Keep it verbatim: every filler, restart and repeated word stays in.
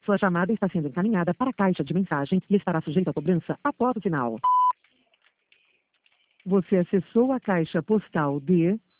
Sua chamada está sendo encaminhada para a caixa de mensagem e estará sujeita a cobrança após o final. Você acessou a caixa postal de